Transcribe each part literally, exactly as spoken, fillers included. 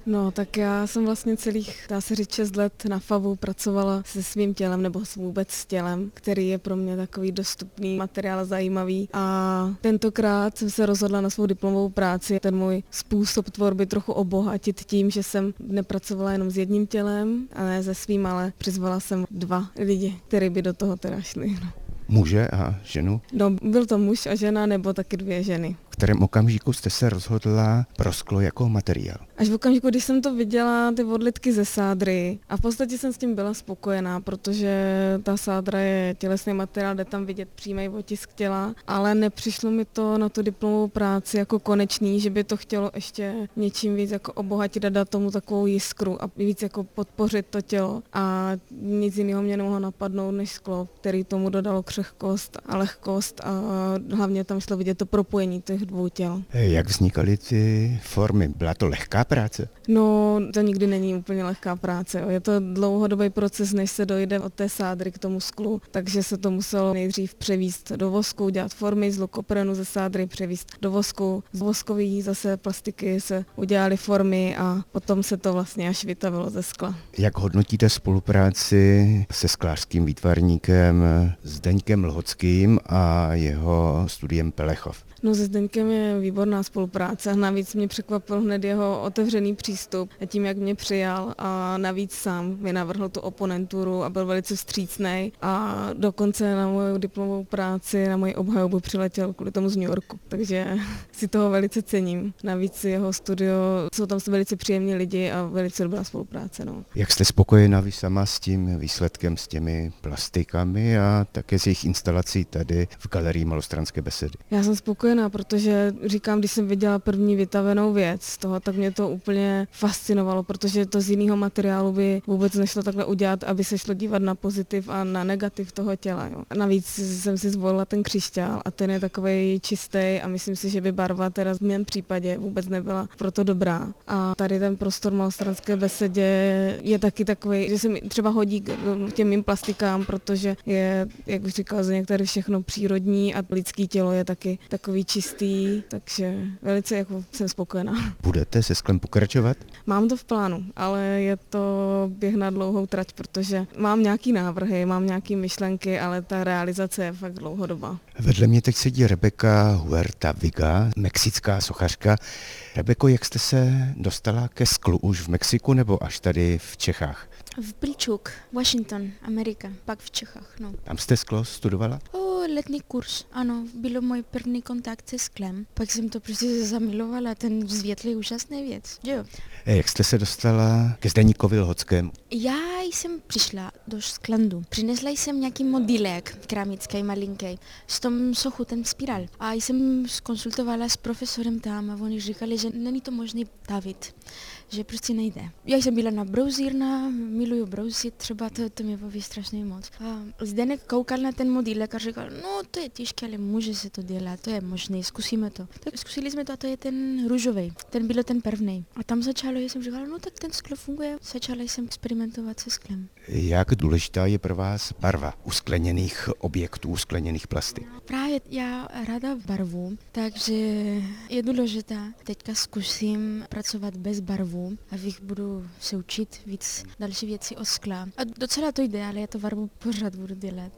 No, tak já jsem vlastně celých, dá se říct, šest let na FAVu pracovala se svým tělem nebo vůbec s tělem, který je pro mě takový dostupný materiál, zajímavý. A tentokrát jsem se rozhodla na svou diplomovou práci ten můj způsob tvorby trochu obohatit tím, že jsem nepracovala jenom s jedním tělem a ne se svým, ale přizvala jsem dva lidi, kteří by do toho teda šli. No. Muže a ženu? No, byl to muž a žena nebo taky dvě ženy. V kterém okamžiku jste se rozhodla pro sklo jako materiál? Až v okamžiku, když jsem to viděla, ty odlitky ze sádry, a v podstatě jsem s tím byla spokojená, protože ta sádra je tělesný materiál, jde tam vidět přímý otisk těla, ale nepřišlo mi to na tu diplomovou práci jako konečný, že by to chtělo ještě něčím víc jako obohatit a dát tomu takovou jiskru a víc jako podpořit to tělo. A nic jiného mě nemohlo napadnout než sklo, který tomu dodalo křehkost a lehkost a hlavně tam šlo vidět to propojení těch dvou těl. Jak vznikaly ty formy? Byla to lehká práce? No, to nikdy není úplně lehká práce. Jo. Je to dlouhodobý proces, než se dojde od té sádry k tomu sklu, takže se to muselo nejdřív převíst do vosku, dělat formy z lukoprenu ze sádry, převíst do vosku. Z voskových zase plastiky se udělaly formy a potom se to vlastně až vytavilo ze skla. Jak hodnotíte spolupráci se sklářským výtvarníkem Zdeňkem Lhockým a jeho studiem Pelechov? No, se Zdeňkem je výborná spolupráce. Navíc mě překvapil hned jeho otevřený přístup a tím, jak mě přijal a navíc sám mi navrhl tu oponenturu a byl velice vstřícný a dokonce na moju diplomovou práci, na moji obhajobu přiletěl kvůli tomu z New Yorku, takže si toho velice cením. Navíc jeho studio, jsou tam velice příjemní lidi a velice dobrá spolupráce. No. Jak jste spokojená vy sama s tím výsledkem, s těmi plastikami a také s jejich instalací tady v Galerii Malostranské besedy? Já jsem spokojená, protože říkám, když jsem viděla první vytavenou věc z toho, tak mě to úplně fascinovalo, protože to z jiného materiálu by vůbec nešlo takhle udělat, aby se šlo dívat na pozitiv a na negativ toho těla. Jo. Navíc jsem si zvolila ten křišťál a ten je takovej čistý a myslím si, že by barva teda v mém případě vůbec nebyla proto dobrá. A tady ten prostor Malostranské besedě je taky takový, že se mi třeba hodí k těm mým plastikám, protože je, jak už říkal Zdeněk, tady všechno přírodní a lidský tělo je taky takový čistý, takže velice jako jsem spokojená. Budete se sklem pokračovat? Mám to v plánu, ale je to běh na dlouhou trať, protože mám nějaký návrhy, mám nějaký myšlenky, ale ta realizace je fakt dlouhodobá. Vedle mě teď sedí Rebeka Huerta Viga, mexická sochařka. Rebeko, jak jste se dostala ke sklu už v Mexiku nebo až tady v Čechách? V Pilčuk, Washington, Amerika, pak v Čechách, no. Tam jste sklo studovala? O, letní kurz, ano, byl můj první kontakt se sklem. Pak jsem to prostě zamilovala, ten svět je úžasná věc, jo. Jak jste se dostala ke Zdeňkovi Lhockému? Já jsem přišla do sklandu. Přinesla jsem nějaký modílek, keramický, malinký, z tom sochu, ten spirál. A jsem skonsultovala s profesorem tam a oni říkali, že není to možné davit, že prostě nejde. Já jsem byla na brouzírna, miluju brouzit, třeba to, to mě baví strašně moc. A Zdeněk koukal na ten modílek a říkal, no to je těžké, ale může se to dělat, to je možné, zkusíme to. Tak zkusili jsme to a to je ten růžový, ten byl ten první. A tam začalo, já jsem říkala, no tak ten sklo funguje. Začala jsem experimentovat se sklem. Jak důležitá je pro vás barva u skleněných objektů, u skleněných plastik? Právě já ráda barvu, takže je důležitá. Teďka zkusím pracovat bez barvu a vých budu se učit víc další věci o skla. A docela to jde, ale já to barvu pořád budu dělat.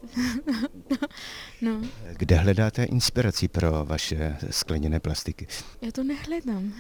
No. Kde hledáte inspiraci pro vaše skleněné plastiky? Já to nehledám.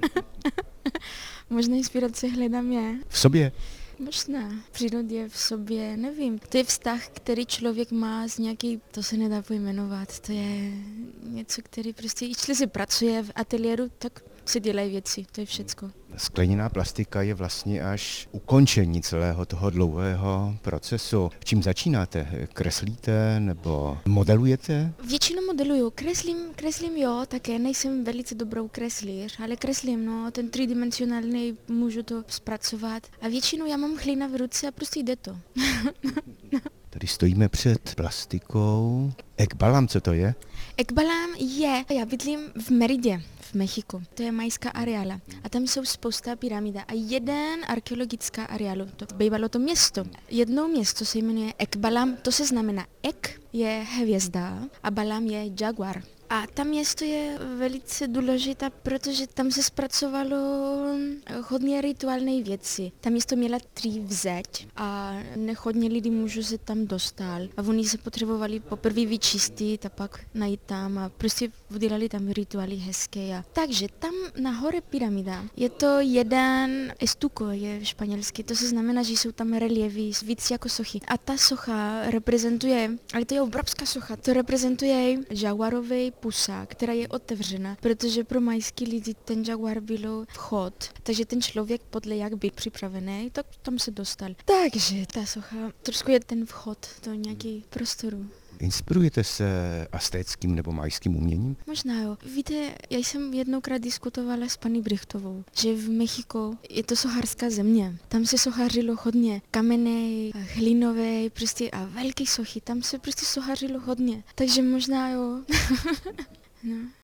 Možná inspirace hledám já. V sobě? Možná. V přírodě, v sobě, nevím. To je vztah, který člověk má s nějaký, to se nedá pojmenovat, to je něco, který prostě, když se pracuje v ateliéru, tak se dělají věci, to je všecko. Skleněná plastika je vlastně až ukončení celého toho dlouhého procesu. Čím začínáte? Kreslíte nebo modelujete? Většinou modeluju. Kreslím, kreslím jo, také nejsem velice dobrou kreslíř, ale kreslím, no, ten tridimensionální můžu to zpracovat. A většinou já mám hlína v ruce a prostě jde to. Tady stojíme před plastikou. Ekbalam, co to je? Ekbalam je, já bydlím v Meridě, v Mexiku. To je majská areála. A tam jsou spousta pyramida. A jeden archeologická areálu, to bývalo to město. Jedno město se jmenuje Ekbalam, to se znamená Ek je hvězda a Balam je jaguar. A ta město je velice důležitá, protože tam se zpracovalo hodně rituální věci. Ta město měla tři vzeď a nehodně lidí mužů se tam dostal. A oni se potřebovali poprvé vyčistit a pak najít tam a prostě udělali tam rituály hezké. A... Takže tam nahoře pyramida je to jeden estuko, je španělský, to se znamená, že jsou tam reliefy, víc jako sochy. A ta socha reprezentuje, ale to je obrovská socha, to reprezentuje jaguarový pusa, která je otevřena, protože pro majský lidi ten jaguar byl vchod, takže ten člověk podle jak byl připravený, tak tam se dostal. Takže ta socha trošku je ten vchod do nějaký prostoru. Inspirujete se aztéckým nebo majským uměním? Možná jo. Víte, já jsem jednokrát diskutovala s paní Brichtovou, že v Mexiku je to sochařská země. Tam se sochařilo hodně. Kamenné, hlinové, prostě a velké sochy. Tam se prostě sochařilo hodně. Takže možná jo. No.